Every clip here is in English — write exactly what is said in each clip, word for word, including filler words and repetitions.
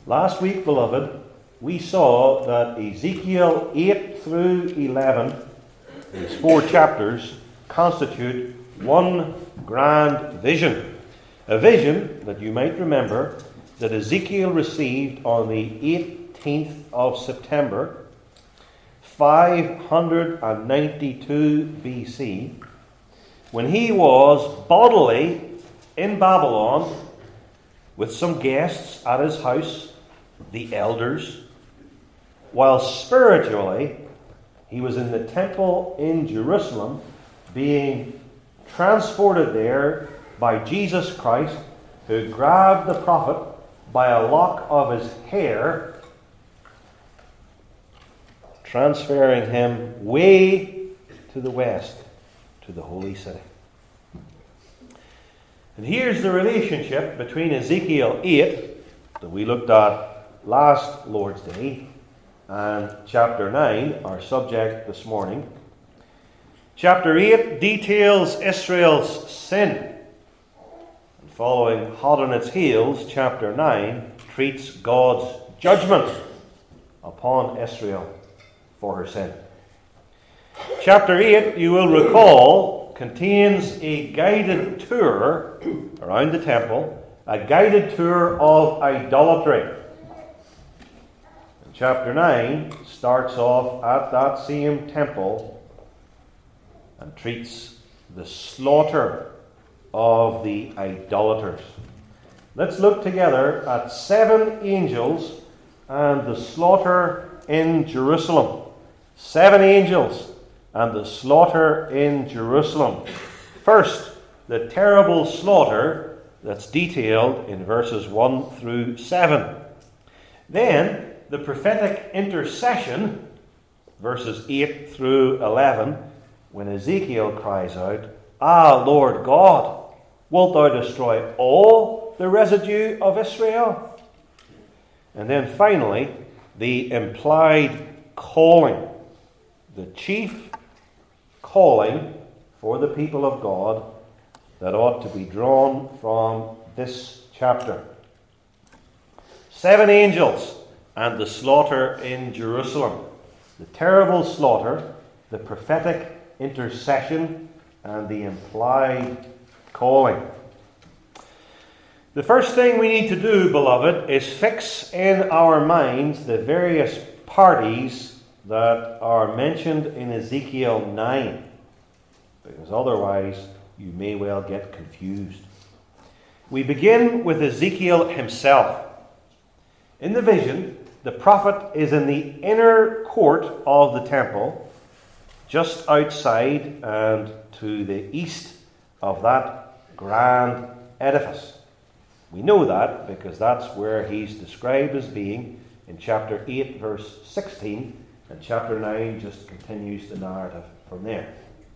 Last week, beloved, we saw that Ezekiel eight through eleven, these four chapters, constitute one grand vision. A vision that you might remember that Ezekiel received on the eighteenth of September, five hundred ninety-two B C, when he was bodily in Babylon with some guests at his house, the elders, while spiritually he was in the temple in Jerusalem, being transported there by Jesus Christ, who grabbed the prophet by a lock of his hair, transferring him way to the west, to the holy city. And here's the relationship between Ezekiel eight, that we looked at last Lord's Day, and chapter nine, our subject this morning. Chapter eight details Israel's sin. And following hot on its heels, chapter nine treats God's judgment upon Israel for her sin. Chapter eight, you will recall, contains a guided tour around the temple, a guided tour of idolatry. And chapter nine starts off at that same temple and treats the slaughter of the idolaters. Let's look together at seven angels and the slaughter in Jerusalem. Seven angels and the slaughter in Jerusalem. First, the terrible slaughter that's detailed in verses one through seven. Then, the prophetic intercession, verses eight through eleven, when Ezekiel cries out, "Ah, Lord God, wilt thou destroy all the residue of Israel?" And then finally, the implied calling, the chief calling for the people of God that ought to be drawn from this chapter. Seven angels and the slaughter in Jerusalem. The terrible slaughter, the prophetic intercession, and the implied calling. The first thing we need to do, beloved, is fix in our minds the various parties that are mentioned in Ezekiel nine, because otherwise you may well get confused. We begin with Ezekiel himself. In the vision, the prophet is in the inner court of the temple, just outside and to the east of that grand edifice. We know that because that's where he's described as being in chapter eight, verse sixteen, and chapter nine just continues the narrative from there.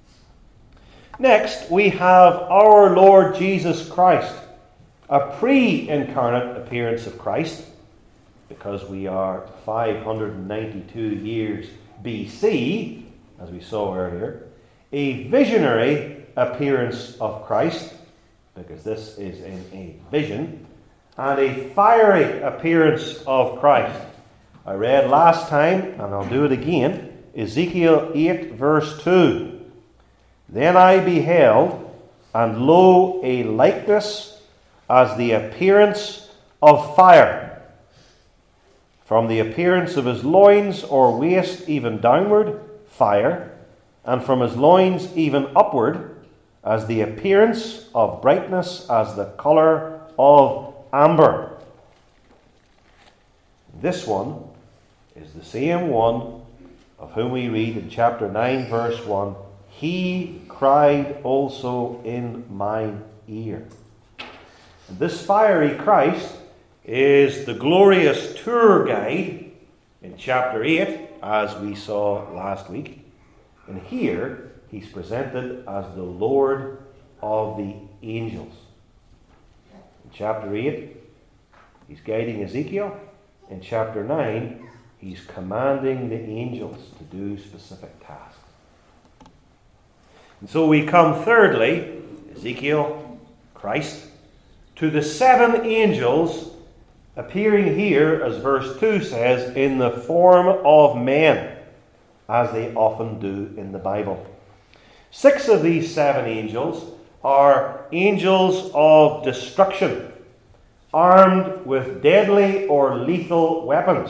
Next, we have our Lord Jesus Christ, a pre-incarnate appearance of Christ, because we are five hundred ninety-two years B C, as we saw earlier, a visionary appearance of Christ, because this is in a vision, and a fiery appearance of Christ. I read last time, and I'll do it again, Ezekiel eight, verse two. Then I beheld, and lo, a likeness as the appearance of fire. From the appearance of his loins or waist even downward, fire, and from his loins even upward, as the appearance of brightness, as the colour of amber. This one is the same one of whom we read in chapter nine, verse one, "He cried also in mine ear." And this fiery Christ is the glorious tour guide in chapter eight, as we saw last week. And here he's presented as the Lord of the angels. In chapter eight, he's guiding Ezekiel. In chapter nine, he's commanding the angels to do specific tasks. And so we come thirdly, Ezekiel, Christ, to the seven angels appearing here, as verse two says, in the form of men, as they often do in the Bible. Six of these seven angels are angels of destruction, armed with deadly or lethal weapons.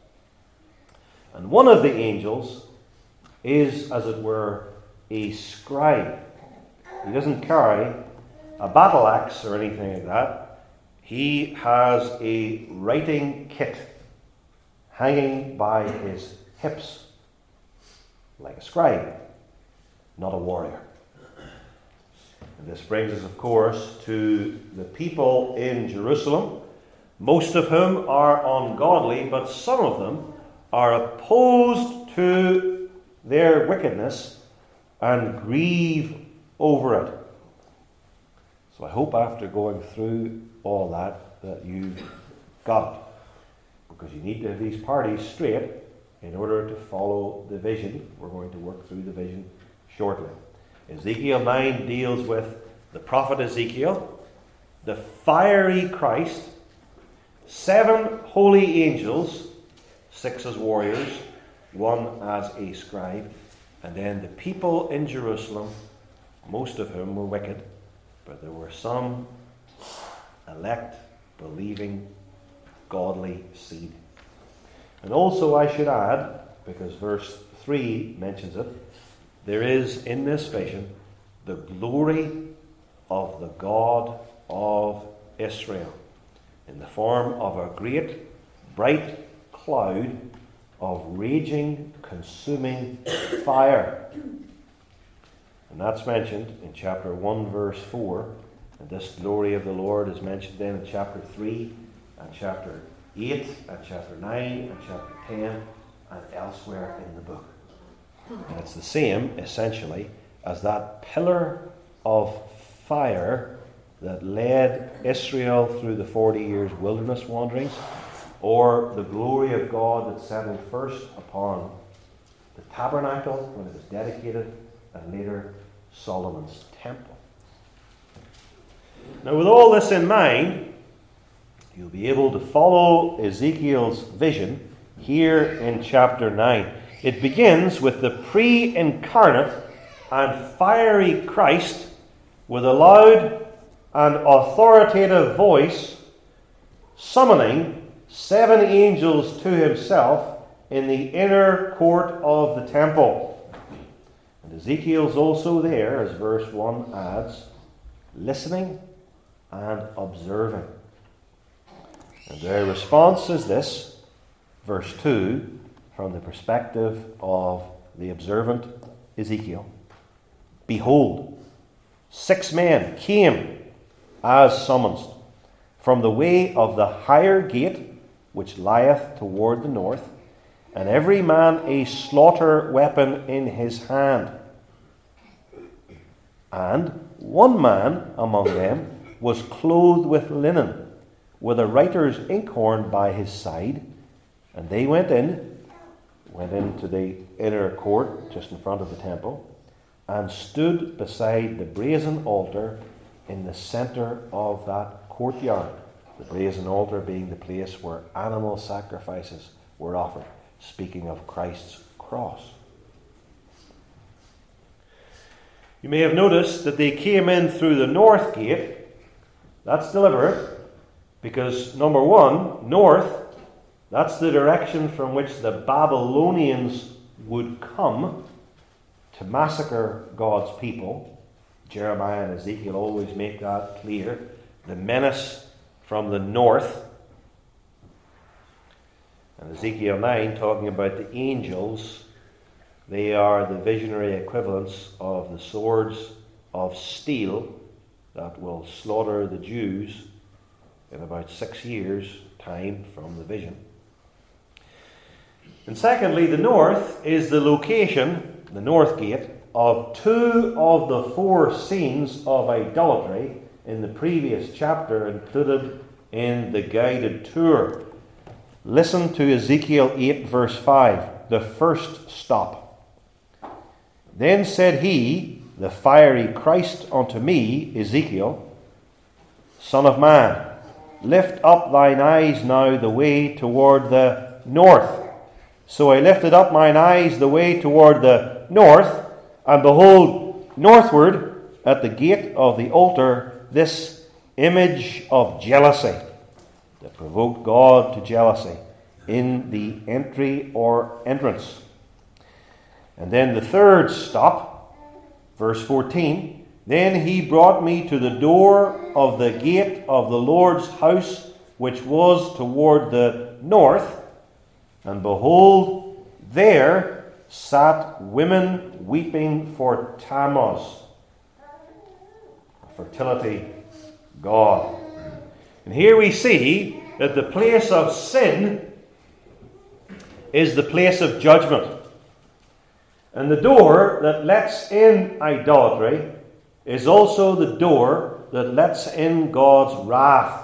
And one of the angels is, as it were, a scribe. He doesn't carry a battle axe or anything like that. He has a writing kit hanging by his hips, like a scribe, not a warrior. And this brings us, of course, to the people in Jerusalem, most of whom are ungodly, but some of them are opposed to their wickedness and grieve over it. So I hope after going through all that, that you've got it. Because you need to have these parties straight in order to follow the vision. We're going to work through the vision shortly. Ezekiel nine deals with the prophet Ezekiel, the fiery Christ, seven holy angels, six as warriors, one as a scribe, and then the people in Jerusalem, most of whom were wicked, but there were some elect, believing, godly seed. And also I should add, because verse three mentions it, there is in this vision the glory of the God of Israel in the form of a great bright cloud of raging, consuming fire. And that's mentioned in chapter one, verse four. And this glory of the Lord is mentioned then in chapter three and chapter eight and chapter nine and chapter ten and elsewhere in the book. And it's the same, essentially, as that pillar of fire that led Israel through the forty years wilderness wanderings, or the glory of God that settled first upon the tabernacle when it was dedicated, and later Solomon's temple. Now, with all this in mind, you'll be able to follow Ezekiel's vision here in chapter nine. It begins with the pre-incarnate and fiery Christ with a loud and authoritative voice summoning seven angels to himself in the inner court of the temple. And Ezekiel's also there, as verse one adds, listening and observing. And their response is this, verse two, from the perspective of the observant Ezekiel. Behold, six men came as summoned from the way of the higher gate, which lieth toward the north, and every man a slaughter weapon in his hand. And one man among them was clothed with linen, with a writer's inkhorn by his side. And they went in, went into the inner court, just in front of the temple, and stood beside the brazen altar in the center of that courtyard. The brazen altar being the place where animal sacrifices were offered, speaking of Christ's cross. You may have noticed that they came in through the north gate. That's deliberate, because number one, north, that's the direction from which the Babylonians would come to massacre God's people. Jeremiah and Ezekiel always make that clear. The menace from the north. And Ezekiel nine, talking about the angels, they are the visionary equivalents of the swords of steel that will slaughter the Jews in about six years' time from the vision. And secondly, the north is the location, the north gate, of two of the four scenes of idolatry in the previous chapter included in the guided tour. Listen to Ezekiel eight, verse five, the first stop. Then said he, the fiery Christ, unto me, Ezekiel, Son of man, lift up thine eyes now the way toward the north. So I lifted up mine eyes the way toward the north, and behold, northward at the gate of the altar, this image of jealousy that provoked God to jealousy in the entry or entrance. And then the third stop, verse fourteen, then he brought me to the door of the gate of the Lord's house, which was toward the north, and behold, there sat women weeping for Tammuz, a fertility god. And here we see that the place of sin is the place of judgment. And the door that lets in idolatry is also the door that lets in God's wrath.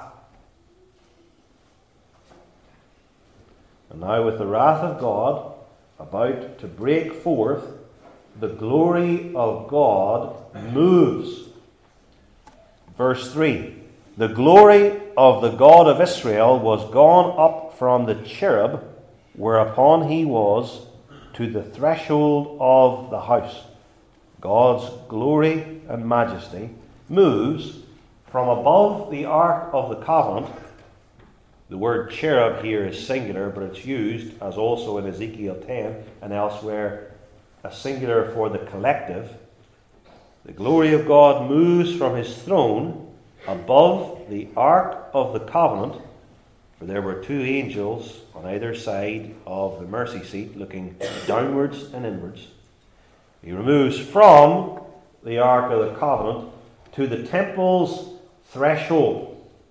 And now with the wrath of God about to break forth, the glory of God moves. Verse three, the glory of the God of Israel was gone up from the cherub whereupon he was to the threshold of the house. God's glory and majesty moves from above the Ark of the Covenant. The word cherub here is singular, but it's used, as also in Ezekiel ten and elsewhere, a singular for the collective. The glory of God moves from his throne above the Ark of the Covenant, for there were two angels on either side of the mercy seat looking downwards and inwards. He removes from the Ark of the Covenant to the temple's threshold,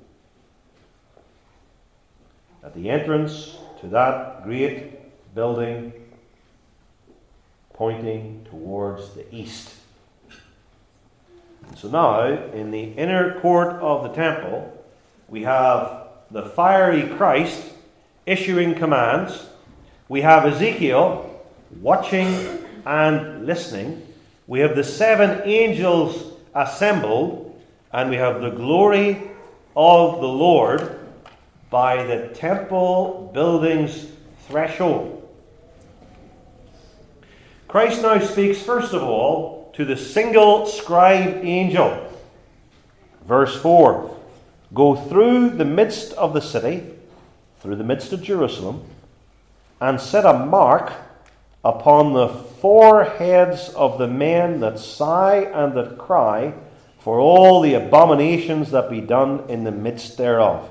at the entrance to that great building pointing towards the east. So now, in the inner court of the temple, we have the fiery Christ issuing commands. We have Ezekiel watching and listening. We have the seven angels assembled, and we have the glory of the Lord by the temple building's threshold. Christ now speaks first of all to the single scribe angel. Verse four, go through the midst of the city, through the midst of Jerusalem, and set a mark upon the foreheads of the men that sigh and that cry for all the abominations that be done in the midst thereof.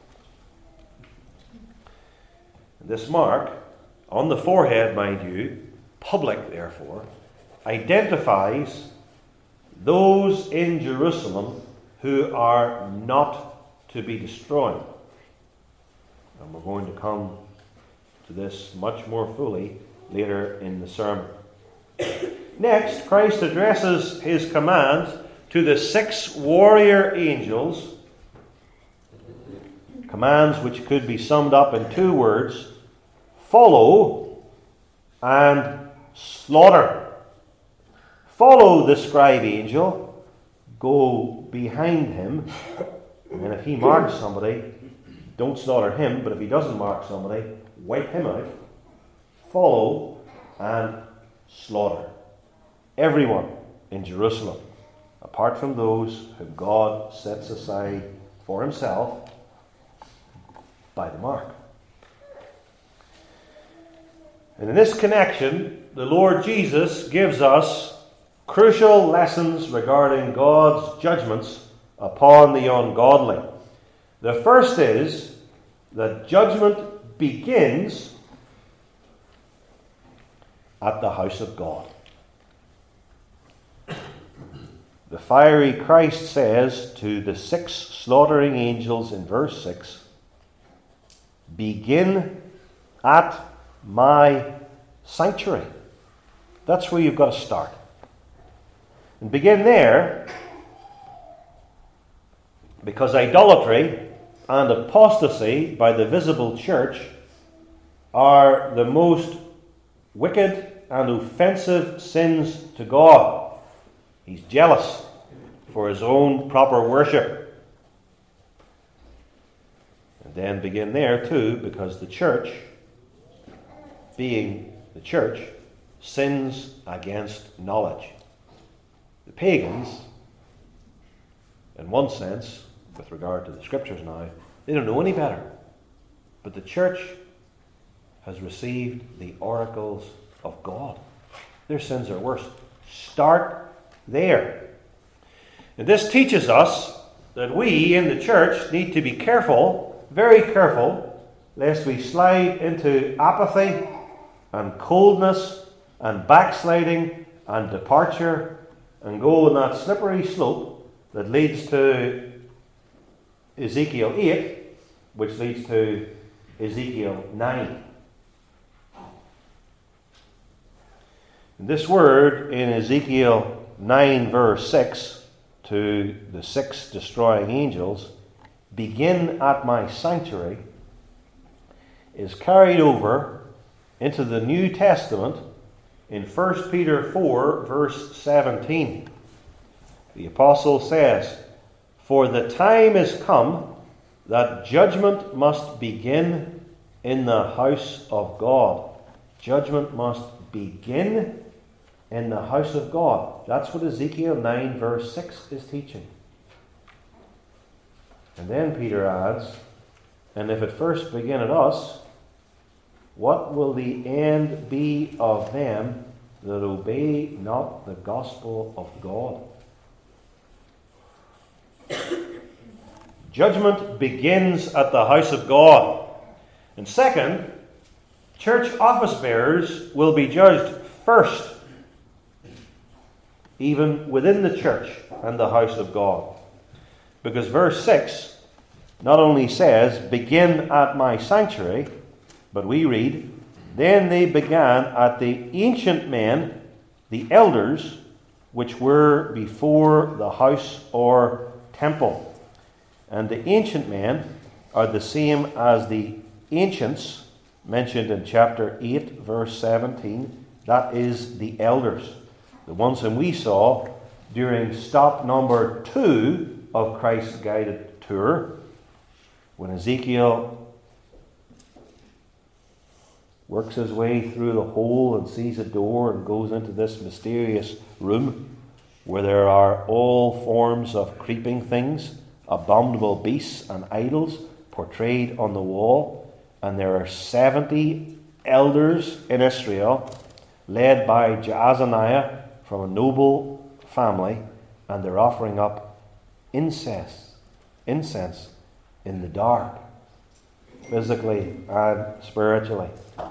This mark, on the forehead, mind you, public therefore, identifies those in Jerusalem who are not to be destroyed. And we're going to come to this much more fully later in the sermon. Next, Christ addresses his commands to the six warrior angels, commands which could be summed up in two words: follow and slaughter. Follow the scribe angel, go behind him, and if he marks somebody, don't slaughter him, but if he doesn't mark somebody, wipe him out. Follow and slaughter everyone in Jerusalem, apart from those whom God sets aside for himself by the mark. And in this connection, the Lord Jesus gives us crucial lessons regarding God's judgments upon the ungodly. The first is that judgment begins at the house of God. The fiery Christ says to the six slaughtering angels in verse six, begin at my sanctuary. That's where you've got to start. And begin there, because idolatry and apostasy by the visible church are the most wicked and offensive sins to God. He's jealous for his own proper worship. then begin there too, because the church, being the church, sins against knowledge. The pagans, in one sense, with regard to the scriptures now, they don't know any better. But the church has received the oracles of God. Their sins are worse. Start there. And this teaches us that we in the church need to be careful, very careful, lest we slide into apathy and coldness and backsliding and departure and go on that slippery slope that leads to Ezekiel eight, which leads to Ezekiel nine. And this word in Ezekiel nine verse six, to the six destroying angels, begin at my sanctuary, is carried over into the New Testament in First Peter four verse seventeen. The apostle says, "For the time is come that judgment must begin in the house of God." Judgment must begin in the house of God. That's what Ezekiel nine verse six is teaching. And then Peter adds, "And if it first begin at us, what will the end be of them that obey not the gospel of God?" Judgment begins at the house of God. And second, church office bearers will be judged first, even within the church and the house of God. Because verse six not only says, "Begin at my sanctuary," but we read, "Then they began at the ancient men, the elders, which were before the house or temple." And the ancient men are the same as the ancients mentioned in chapter eight, verse seventeen. That is the elders, the ones whom we saw during stop number two of Christ's guided tour, when Ezekiel works his way through the hole and sees a door and goes into this mysterious room where there are all forms of creeping things, abominable beasts and idols portrayed on the wall. And there are seventy elders in Israel, led by Jaazaniah from a noble family, and they're offering up incense, incense in the dark, physically and spiritually.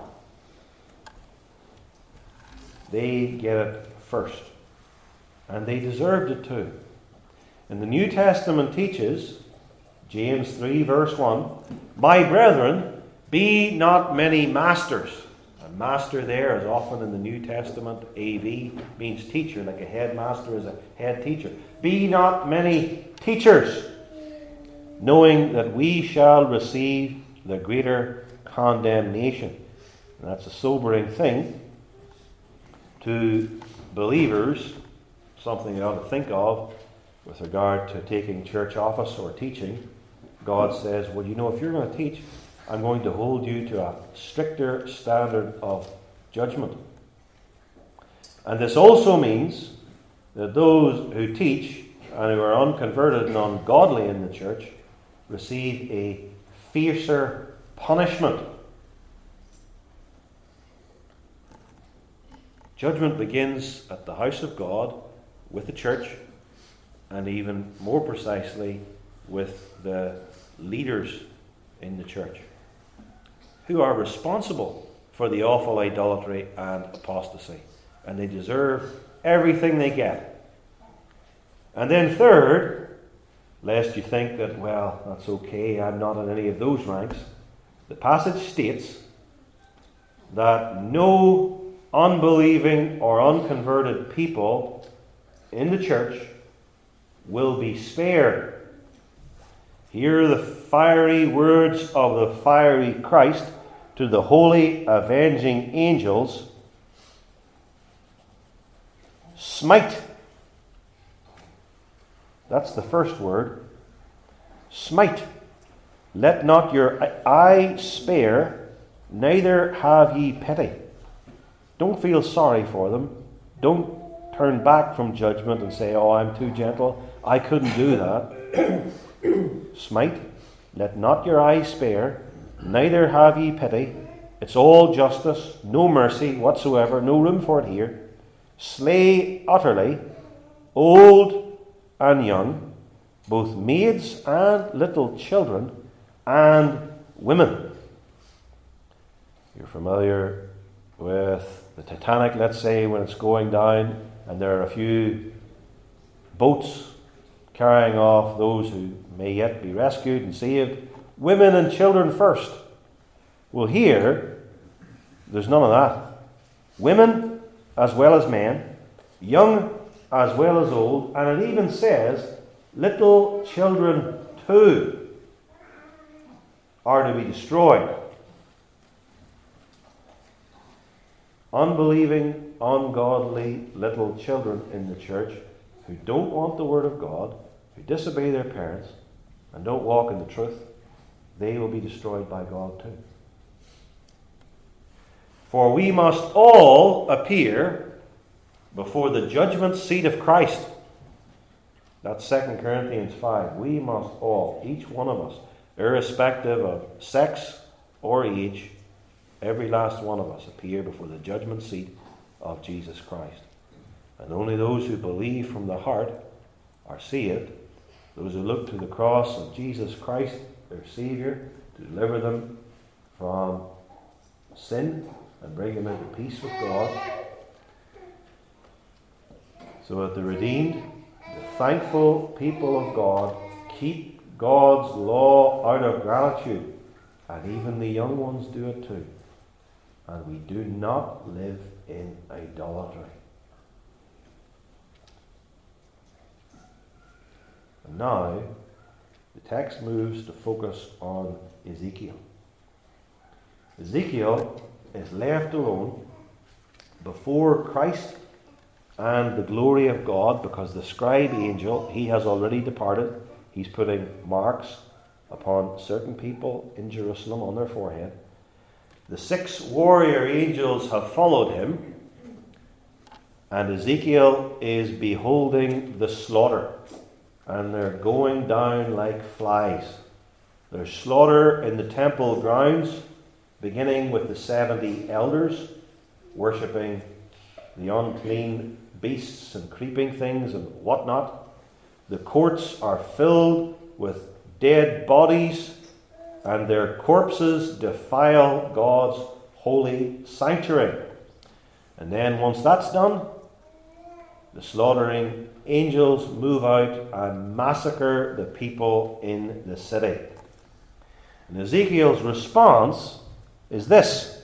They get it first, and they deserved it too. And the New Testament teaches, James three verse one, "My brethren, be not many masters." And master there is often in the New Testament, A V, means teacher, like a headmaster is a head teacher. "Be not many teachers, knowing that we shall receive the greater condemnation." And that's a sobering thing to believers, something you ought to think of with regard to taking church office or teaching. God says, well, you know, if you're going to teach, I'm going to hold you to a stricter standard of judgment. And this also means that those who teach and who are unconverted and ungodly in the church receive a fiercer punishment. Judgment begins at the house of God with the church, and even more precisely with the leaders in the church, who are responsible for the awful idolatry and apostasy. And they deserve everything they get. And then third, lest you think that, well, that's okay, I'm not in any of those ranks, the passage states that no unbelieving or unconverted people in the church will be spared. Hear the fiery words of the fiery Christ to the holy avenging angels. Smite. That's the first word. Smite. Let not your eye spare, neither have ye pity. Don't feel sorry for them. Don't turn back from judgment and say, oh, I'm too gentle. I couldn't do that. Smite. Let not your eye spare, neither have ye pity. It's all justice, no mercy whatsoever, no room for it here. Slay utterly, old and young, both maids and little children, and women. You're familiar with the Titanic, let's say, when it's going down, and there are a few boats carrying off those who may yet be rescued and saved. Women and children first. Well, here, there's none of that. Women as well as men, young as well as old, and it even says little children too are to be destroyed. Unbelieving, ungodly little children in the church who don't want the Word of God, who disobey their parents, and don't walk in the truth, they will be destroyed by God too. For we must all appear before the judgment seat of Christ. That's Second Corinthians five. We must all, each one of us, irrespective of sex or age, every last one of us appear before the judgment seat of Jesus Christ. And only those who believe from the heart are saved. Those who look to the cross of Jesus Christ, their Saviour, to deliver them from sin and bring them into peace with God. So that the redeemed, the thankful people of God, keep God's law out of gratitude. And even the young ones do it too. And we do not live in idolatry. And now, the text moves to focus on Ezekiel. Ezekiel is left alone before Christ and the glory of God, because the scribe angel, he has already departed. He's putting marks upon certain people in Jerusalem on their forehead. The six warrior angels have followed him, and Ezekiel is beholding the slaughter, and they're going down like flies. There's slaughter in the temple grounds, beginning with the seventy elders worshipping the unclean beasts and creeping things and whatnot. The courts are filled with dead bodies, and their corpses defile God's holy sanctuary. And then once that's done, the slaughtering angels move out and massacre the people in the city. And Ezekiel's response is this: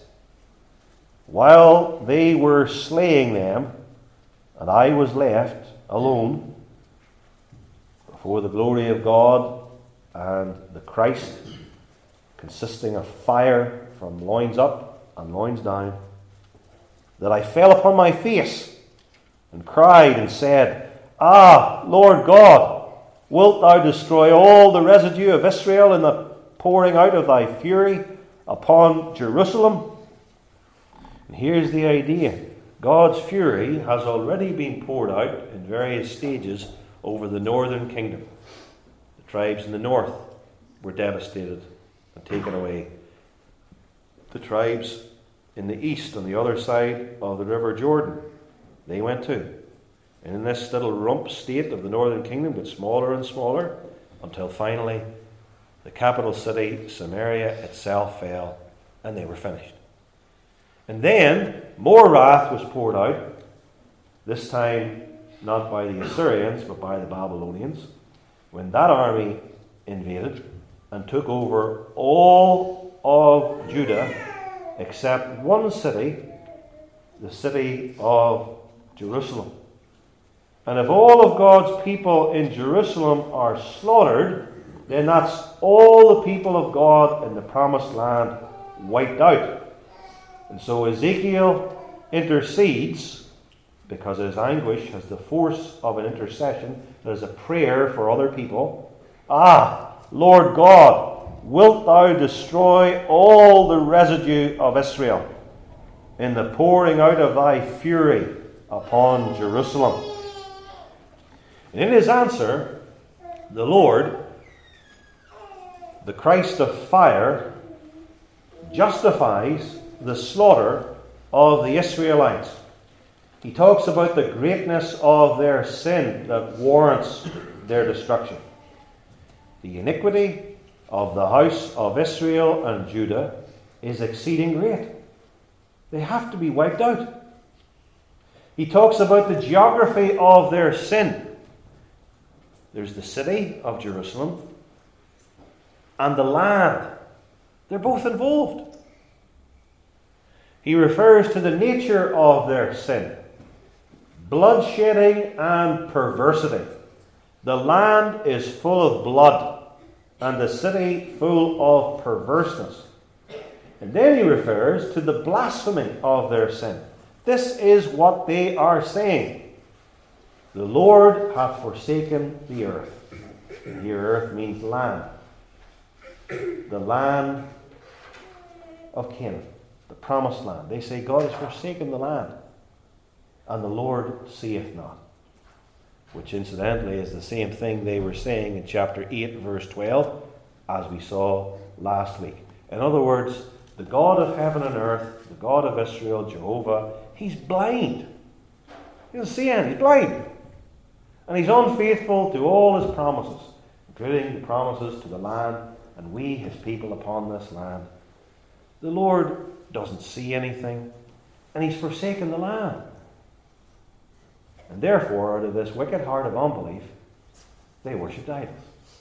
while they were slaying them, and I was left alone before the glory of God and the Christ, consisting of fire from loins up and loins down, that I fell upon my face and cried and said, Ah, Lord God, wilt thou destroy all the residue of Israel in the pouring out of thy fury upon Jerusalem? And here's the idea. God's fury has already been poured out in various stages over the northern kingdom. The tribes in the north were devastated and taken away. The tribes in the east, on the other side of the river Jordan, they went too. And in this little rump state of the northern kingdom, got smaller and smaller, until finally the capital city, Samaria itself, fell, and they were finished. And then more wrath was poured out, this time not by the Assyrians, but by the Babylonians, when that army invaded and took over all of Judah except one city, the city of Jerusalem. And if all of God's people in Jerusalem are slaughtered, then that's all the people of God in the promised land wiped out. And so Ezekiel intercedes, because his anguish has the force of an intercession. It is a prayer for other people. Ah, Lord God, wilt thou destroy all the residue of Israel in the pouring out of thy fury upon Jerusalem? And in his answer, the Lord, the Christ of fire, justifies the slaughter of the Israelites. He talks about the greatness of their sin that warrants their destruction. The iniquity of the house of Israel and Judah is exceeding great. They have to be wiped out. He talks about the geography of their sin. There's the city of Jerusalem and the land. They're both involved. He refers to the nature of their sin. Bloodshedding and perversity. The land is full of blood, and the city full of perverseness. And then he refers to the blasphemy of their sin. This is what they are saying. The Lord hath forsaken the earth. And here earth means land. The land of Canaan, the promised land. They say God has forsaken the land, and the Lord seeth not. Which incidentally is the same thing they were saying in chapter eight, verse twelve, as we saw last week. In other words, the God of heaven and earth, the God of Israel, Jehovah, he's blind. He doesn't see anything. He's blind. And he's unfaithful to all his promises, including the promises to the land, and we, his people, upon this land. The Lord doesn't see anything, and he's forsaken the land. And therefore, out of this wicked heart of unbelief, they worshipped idols.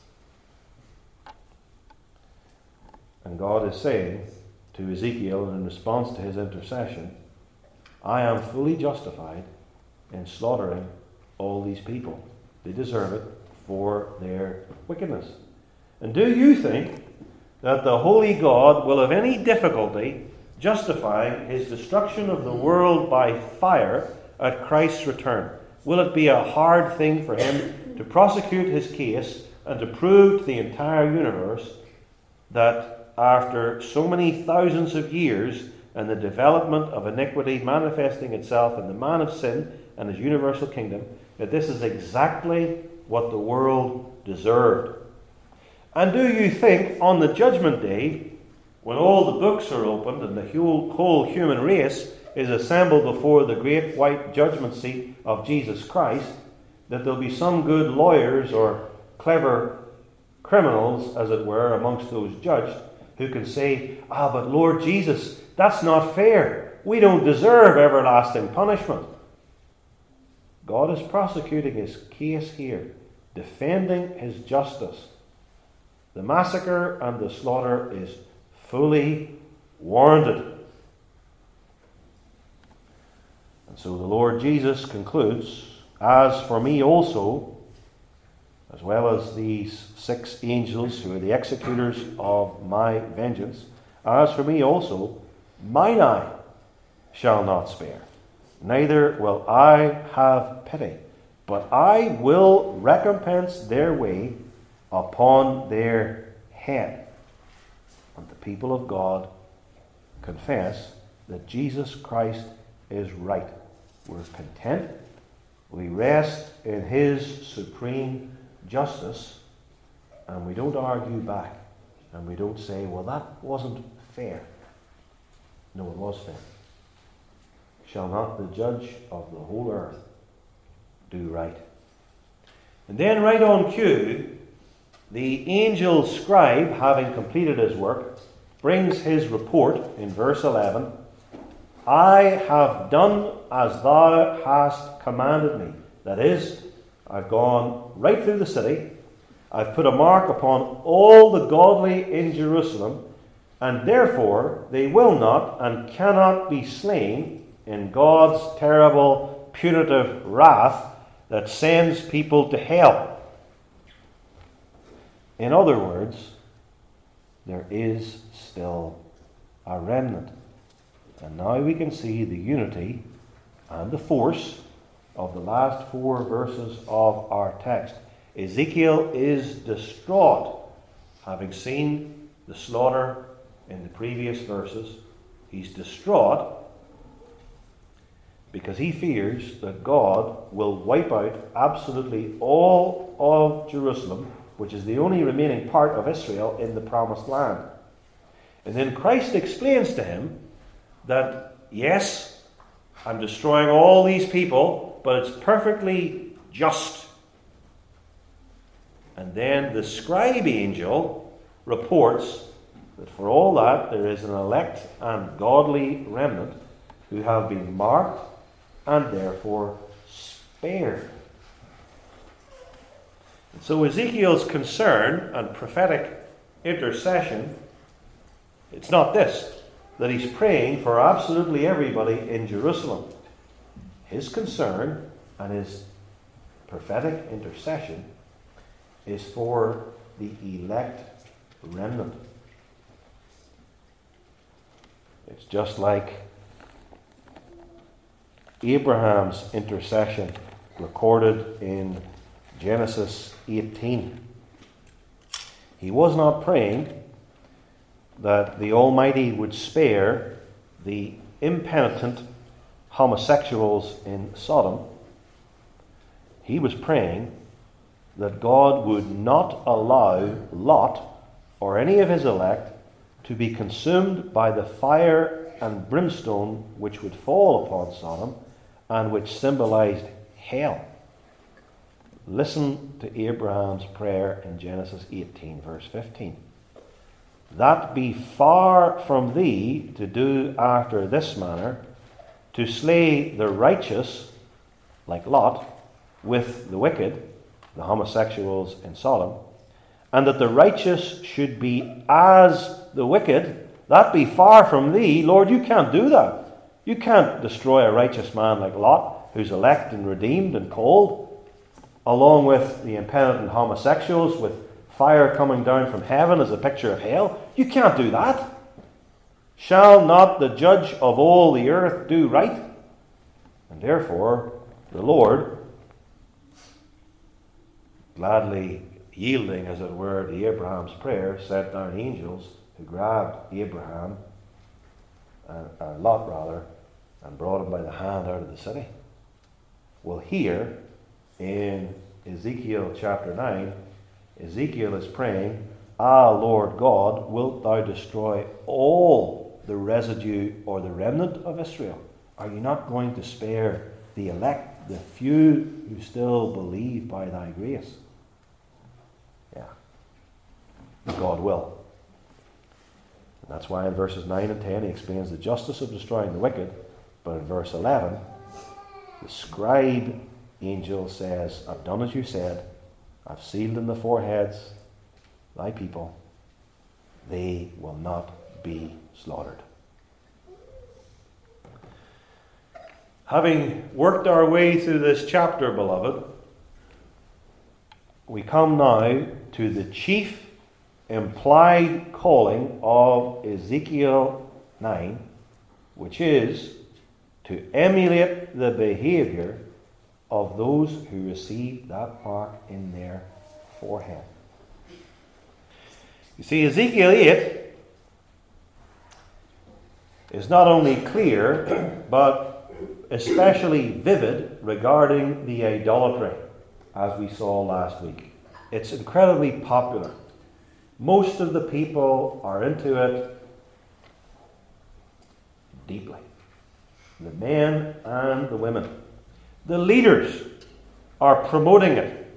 And God is saying to Ezekiel in response to his intercession, I am fully justified in slaughtering all these people. They deserve it for their wickedness. And do you think that the holy God will have any difficulty justifying his destruction of the world by fire at Christ's return? Will it be a hard thing for him to prosecute his case and to prove to the entire universe that after so many thousands of years and the development of iniquity manifesting itself in the man of sin and his universal kingdom, that this is exactly what the world deserved? And do you think on the judgment day, when all the books are opened and the whole, whole human race is assembled before the great white judgment seat of Jesus Christ, that there'll be some good lawyers or clever criminals, as it were, amongst those judged, who can say, ah, but Lord Jesus, that's not fair. We don't deserve everlasting punishment. God is prosecuting his case here, defending his justice. The massacre and the slaughter is fully warranted. And so the Lord Jesus concludes, as for me also, as well as these six angels who are the executors of my vengeance, as for me also, mine eye shall not spare, neither will I have pity, but I will recompense their way upon their head. And the people of God confess that Jesus Christ is right. We're content. We rest in his supreme justice, and we don't argue back, and we don't say, well, that wasn't fair. No, it was fair. Shall not the judge of the whole earth do right? And then right on cue, the angel scribe, having completed his work, brings his report in verse eleven. I have done as thou hast commanded me. That is, I've gone right through the city. I've put a mark upon all the godly in Jerusalem, and therefore they will not and cannot be slain in God's terrible punitive wrath that sends people to hell. In other words, there is still a remnant. And now we can see the unity and the force of the last four verses of our text. Ezekiel is distraught, having seen the slaughter in the previous verses. He's distraught because he fears that God will wipe out absolutely all of Jerusalem, which is the only remaining part of Israel in the promised land. And then Christ explains to him that, yes, I'm destroying all these people, but it's perfectly just. And then the scribe angel reports that for all that there is an elect and godly remnant who have been marked and therefore spared. And so Ezekiel's concern and prophetic intercession, it's not this, that he's praying for absolutely everybody in Jerusalem. His concern and his prophetic intercession is for the elect remnant. It's just like Abraham's intercession recorded in Genesis eighteen. He was not praying that the Almighty would spare the impenitent homosexuals in Sodom. He was praying that God would not allow Lot or any of his elect to be consumed by the fire and brimstone which would fall upon Sodom and which symbolized hell. Listen to Abraham's prayer in Genesis eighteen, verse fifteen. That be far from thee to do after this manner, to slay the righteous, like Lot, with the wicked, the homosexuals in Sodom, and that the righteous should be as the wicked. That be far from thee. Lord, you can't do that. You can't destroy a righteous man like Lot, who's elect and redeemed and called, along with the impenitent homosexuals, with fire coming down from heaven as a picture of hell. You can't do that. Shall not the judge of all the earth do right? And therefore, the Lord, gladly yielding, as it were, to Abraham's prayer, sent down angels who grabbed Abraham, uh, uh, Lot rather, and brought him by the hand out of the city. Well, here in Ezekiel chapter nine, Ezekiel is praying, Ah, Lord God, wilt thou destroy all the residue or the remnant of Israel? Are you not going to spare the elect, the few who still believe by thy grace? Yeah. God will. And that's why in verses nine and ten he explains the justice of destroying the wicked. But in verse eleven, the scribe angel says, I've done as you said. I've sealed in the foreheads thy people. They will not be slaughtered. Having worked our way through this chapter, beloved, we come now to the chief implied calling of Ezekiel nine, which is to emulate the behavior of those who receive that mark in their forehead. You see, Ezekiel eight is not only clear, but especially vivid regarding the idolatry, as we saw last week. It's incredibly popular. Most of the people are into it deeply. The men and the women. The leaders are promoting it.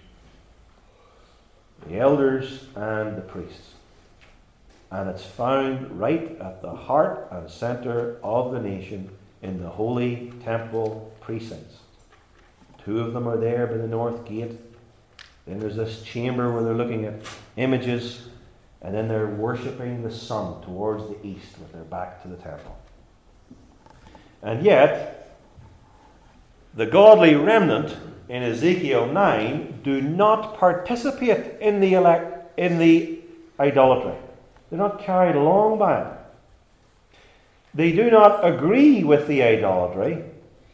The elders and the priests. And it's found right at the heart and center of the nation in the holy temple precincts. Two of them are there by the north gate. Then there's this chamber where they're looking at images, and then they're worshipping the sun towards the east with their back to the temple. And yet, the godly remnant in Ezekiel nine do not participate in the elect, in the idolatry. They're not carried along by it. They do not agree with the idolatry,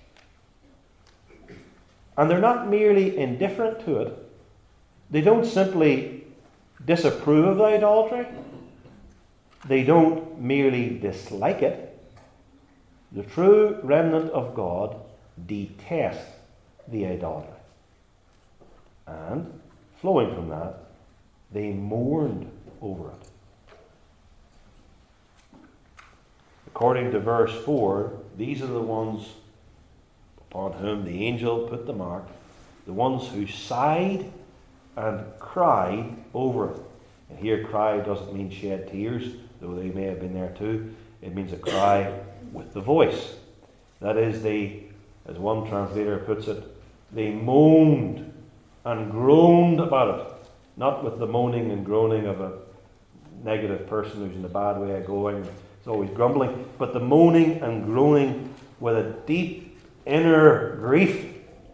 and they're not merely indifferent to it. They don't simply disapprove of the idolatry. they don't merely dislike it. The true remnant of God detest the idolatry. And, flowing from that, they mourned over it. According to verse four, these are the ones upon whom the angel put the mark, the ones who sighed and cried over it. And here, cry doesn't mean shed tears, though they may have been there too. It means a cry with the voice. That is, they, as one translator puts it, they moaned and groaned about it. Not with the moaning and groaning of a negative person who's in a bad way of going, is always grumbling, but the moaning and groaning with a deep inner grief.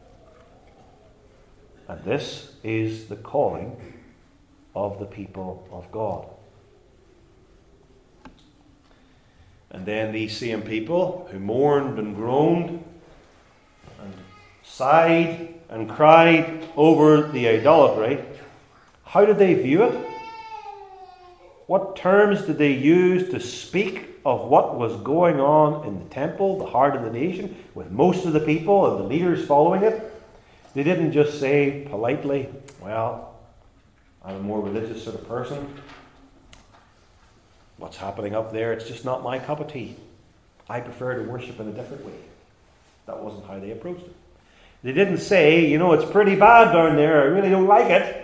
And this is the calling of the people of God. And then these same people who mourned and groaned and sighed and cried over the idolatry, how did they view it? What terms did they use to speak of what was going on in the temple, the heart of the nation, with most of the people and the leaders following it? They didn't just say politely, well, I'm a more religious sort of person. What's happening up there, it's just not my cup of tea. I prefer to worship in a different way. That wasn't how they approached it. They didn't say, you know, it's pretty bad down there, I really don't like it.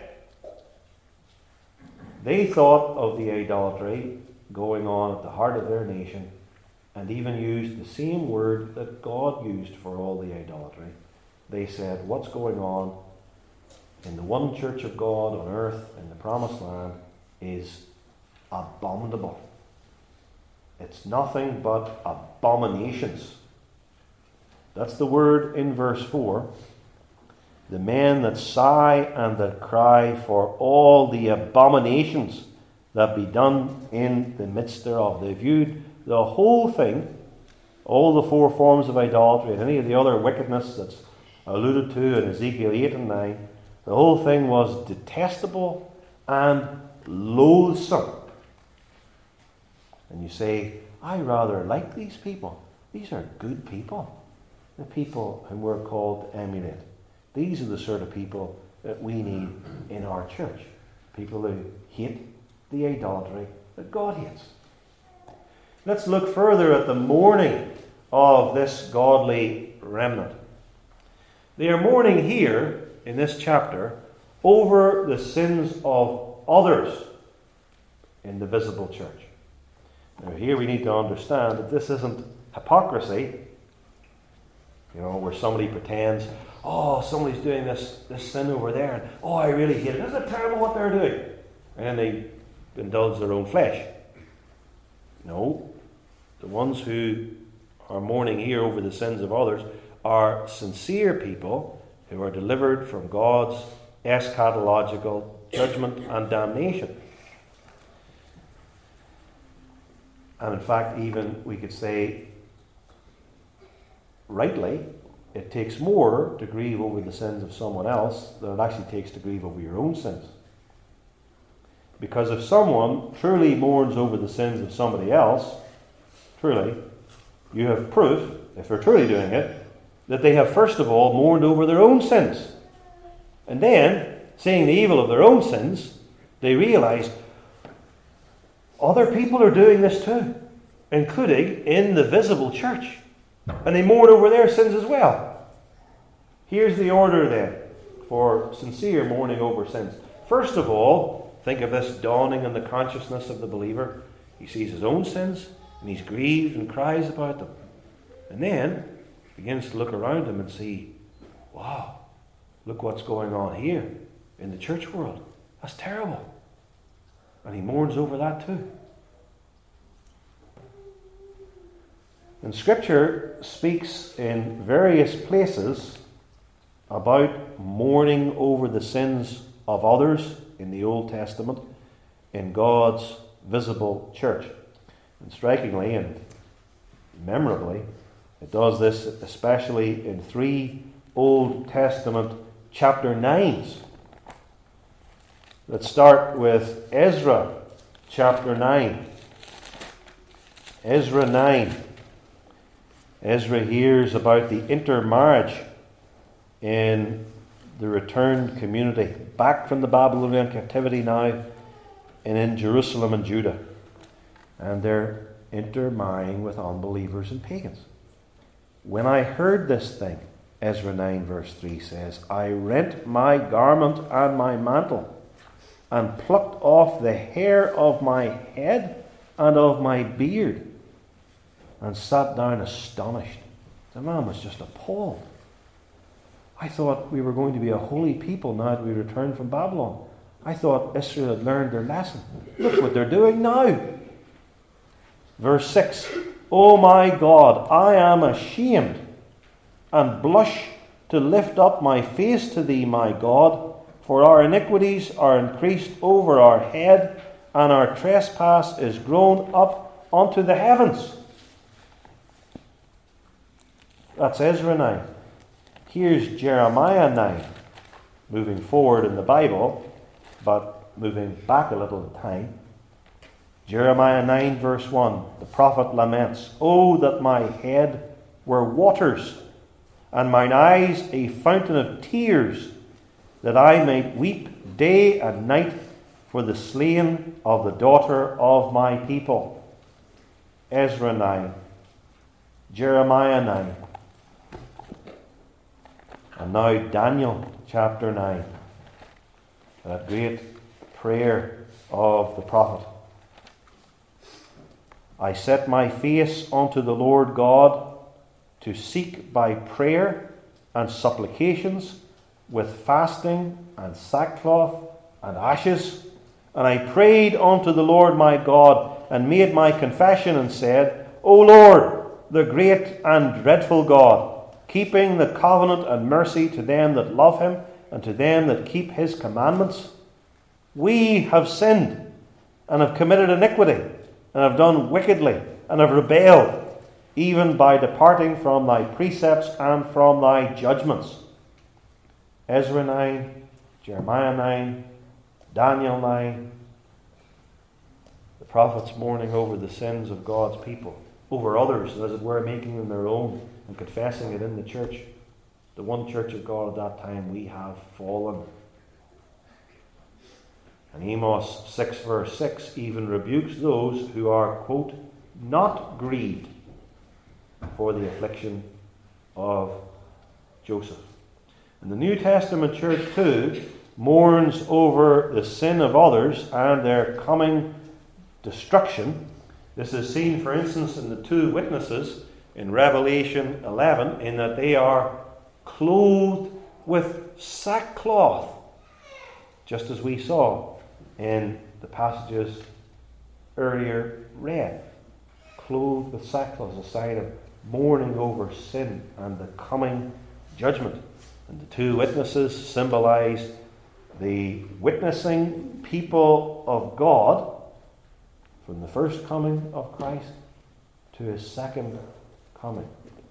They thought of the idolatry going on at the heart of their nation, and even used the same word that God used for all the idolatry. They said, what's going on in the one church of God on earth in the promised land is abominable. It's nothing but abominations. That's the word in verse four. The men that sigh and that cry for all the abominations that be done in the midst thereof. They viewed the whole thing, all the four forms of idolatry and any of the other wickedness that's alluded to in Ezekiel eight and nine. The whole thing was detestable and loathsome. And you say, I rather like these people. These are good people. The people whom we're called to emulate. These are the sort of people that we need in our church. People who hate the idolatry that God hates. Let's look further at the mourning of this godly remnant. They are mourning here in this chapter over the sins of others in the visible church. Now here we need to understand that this isn't hypocrisy, you know, where somebody pretends, oh, somebody's doing this, this sin over there, and oh, I really hate it. Isn't it terrible what they're doing? And then they indulge their own flesh. No, the ones who are mourning here over the sins of others are sincere people who are delivered from God's eschatological judgment and damnation. And in fact, even we could say, rightly, it takes more to grieve over the sins of someone else than it actually takes to grieve over your own sins. Because if someone truly mourns over the sins of somebody else, truly, you have proof, if they're truly doing it, that they have first of all mourned over their own sins. And then, seeing the evil of their own sins, they realize other people are doing this too, including in the visible church. And they mourn over their sins as well. Here's the order then for sincere mourning over sins. First of all, think of this dawning on the consciousness of the believer. He sees his own sins and he's grieved and cries about them. And then begins to look around him and see, wow, look what's going on here in the church world. That's terrible. And he mourns over that too. And Scripture speaks in various places about mourning over the sins of others in the Old Testament in God's visible church. And strikingly and memorably, it does this especially in three Old Testament chapter nines that start with Ezra chapter nine. Ezra nine. Ezra hears about the intermarriage in the returned community, back from the Babylonian captivity now, and in Jerusalem and Judah. And they're intermarrying with unbelievers and pagans. When I heard this thing, Ezra nine verse three says, I rent my garment and my mantle, and plucked off the hair of my head and of my beard, and sat down astonished. The man was just appalled. I thought we were going to be a holy people now that we returned from Babylon. I thought Israel had learned their lesson. Look what they're doing now. Verse six, O my God, I am ashamed, and blush to lift up my face to thee, my God, for our iniquities are increased over our head, and our trespass is grown up unto the heavens. That's Ezra nine. Here's Jeremiah nine, moving forward in the Bible, but moving back a little in time. Jeremiah nine verse one, the prophet laments, O that my head were waters, and mine eyes a fountain of tears, that I might weep day and night for the slain of the daughter of my people. Ezra nine, Jeremiah nine, and now Daniel chapter nine, that great prayer of the prophet. I set my face unto the Lord God to seek by prayer and supplications with fasting and sackcloth and ashes. And I prayed unto the Lord my God, and made my confession, and said, O Lord, the great and dreadful God, keeping the covenant and mercy to them that love him, and to them that keep his commandments. We have sinned, and have committed iniquity, and have done wickedly, and have rebelled, even by departing from thy precepts and from thy judgments. Ezra nine, Jeremiah nine, Daniel nine. The prophets mourning over the sins of God's people, over others, as it were, making them their own and confessing it in the church. The one church of God at that time, we have fallen. And Amos six verse six even rebukes those who are, quote, not grieved for the affliction of Joseph. And the New Testament church too mourns over the sin of others and their coming destruction. This is seen, for instance, in the two witnesses in Revelation eleven, in that they are clothed with sackcloth, just as we saw in the passages earlier read. Clothed with sackcloth as a sign of mourning over sin and the coming judgment. And the two witnesses symbolize the witnessing people of God from the first coming of Christ to his second coming.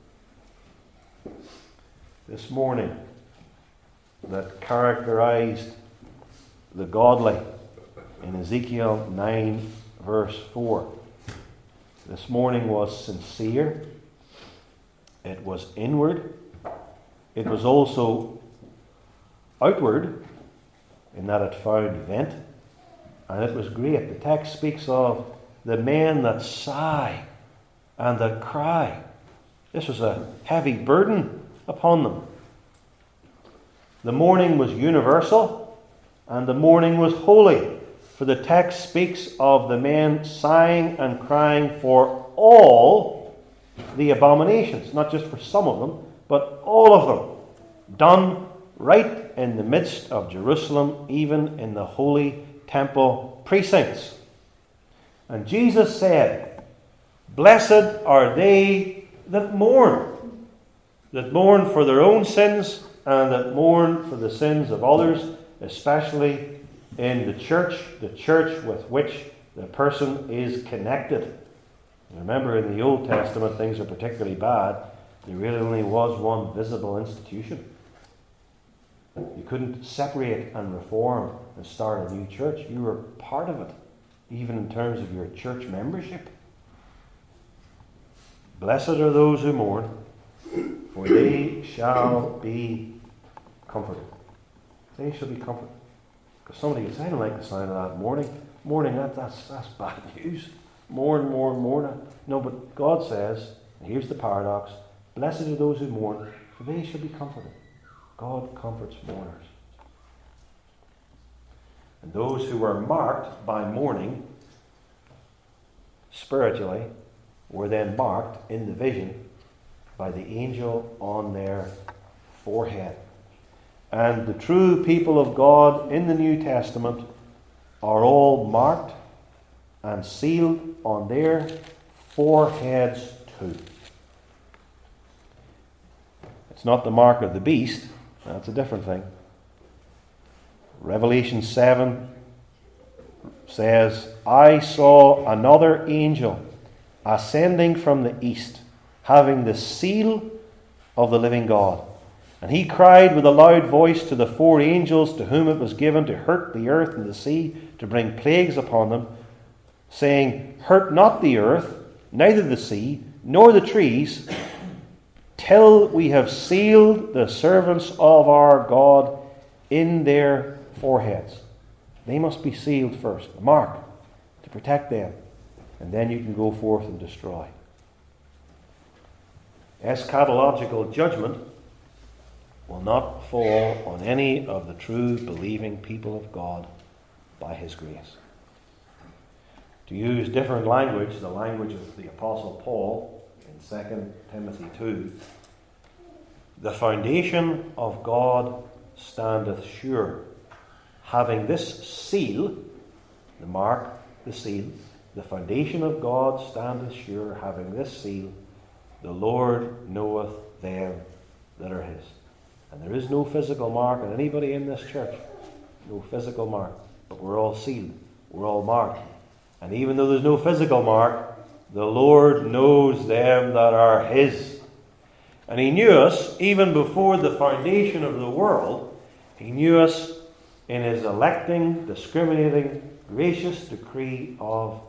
This morning that characterized the godly in Ezekiel nine verse four. This morning was sincere. It was inward. It was also outward, in that it found vent. And it was great. The text speaks of the men that sigh and that cry. This was a heavy burden upon them. The mourning was universal, and the mourning was holy. For the text speaks of the men sighing and crying for all the abominations, not just for some of them, but all of them, done right in the midst of Jerusalem, even in the holy temple precincts. And Jesus said, Blessed are they that mourn, that mourn for their own sins, and that mourn for the sins of others, especially in the church, the church with which the person is connected. Remember, in the Old Testament, things are particularly bad. There really only was one visible institution. You couldn't separate and reform and start a new church. You were part of it, even in terms of your church membership. Blessed are those who mourn, for they shall be comforted. They shall be comforted. Because somebody gets, I don't like the sound of that mourning. Mourning, that, that's, that's bad news. Mourn, mourn, mourn. No, but God says, and here's the paradox, blessed are those who mourn, for they shall be comforted. God comforts mourners. And those who were marked by mourning, spiritually, were then marked in the vision by the angel on their forehead. And the true people of God in the New Testament are all marked and sealed on their foreheads too. It's not the mark of the beast, that's a different thing. Revelation seven says, I saw another angel ascending from the east, having the seal of the living God. And he cried with a loud voice to the four angels to whom it was given to hurt the earth and the sea, to bring plagues upon them, saying, hurt not the earth, neither the sea, nor the trees, till we have sealed the servants of our God in their foreheads. They must be sealed first, a mark, to protect them. And then you can go forth and destroy. Eschatological judgment will not fall on any of the true believing people of God by His grace. To use different language, the language of the Apostle Paul in Second Timothy two, the foundation of God standeth sure, having this seal, the mark, the seal, the foundation of God standeth sure, having this seal, the Lord knoweth them that are His. And there is no physical mark on anybody in this church. No physical mark. But we're all sealed. We're all marked. And even though there's no physical mark, the Lord knows them that are His. And He knew us even before the foundation of the world. He knew us in His electing, discriminating, gracious decree of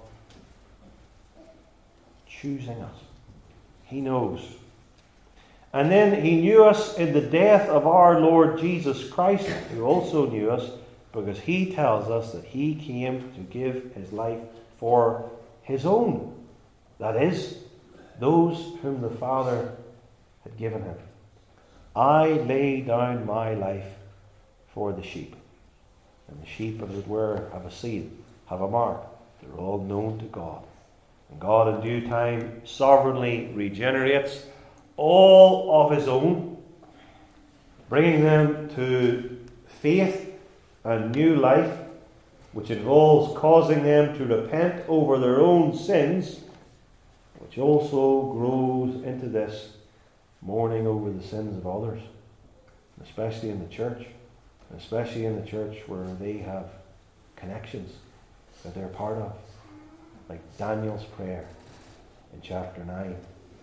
choosing us. He knows. And then He knew us in the death of our Lord Jesus Christ, who also knew us, because He tells us that He came to give His life for His own. That is, those whom the Father had given Him. I lay down my life for the sheep. And the sheep, as it were, have a seal, have a mark. They're all known to God. And God in due time sovereignly regenerates all of His own, bringing them to faith and new life, which involves causing them to repent over their own sins, which also grows into this mourning over the sins of others, especially in the church, especially in the church where they have connections that they're part of, like Daniel's prayer in chapter nine.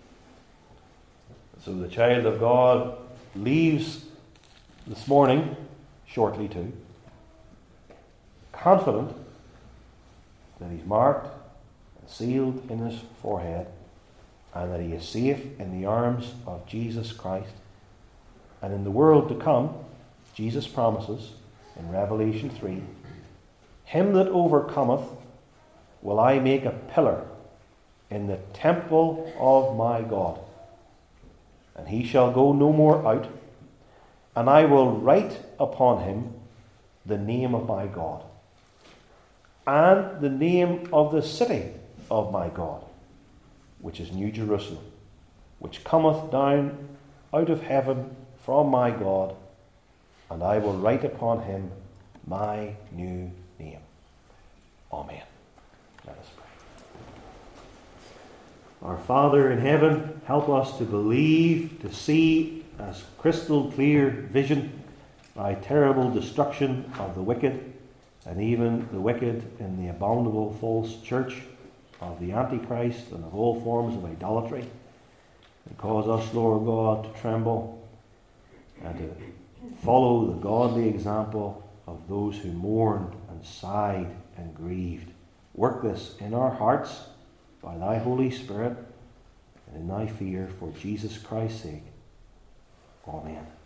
So the child of God leaves this morning, shortly too, confident that he's marked and sealed in his forehead, and that he is safe in the arms of Jesus Christ. And in the world to come, Jesus promises in Revelation three, him that overcometh will I make a pillar in the temple of my God, and he shall go no more out, and I will write upon him the name of my God, and the name of the city of my God, which is New Jerusalem, which cometh down out of heaven from my God, and I will write upon him my new name. Amen. Let us pray. Our Father in heaven, help us to believe, to see as crystal clear vision thy terrible destruction of the wicked, and even the wicked in the abominable false church of the Antichrist and of all forms of idolatry, and cause us, Lord God, to tremble and to follow the godly example of those who mourned and sighed and grieved. Work this in our hearts by thy Holy Spirit, and in thy fear, for Jesus Christ's sake. Amen.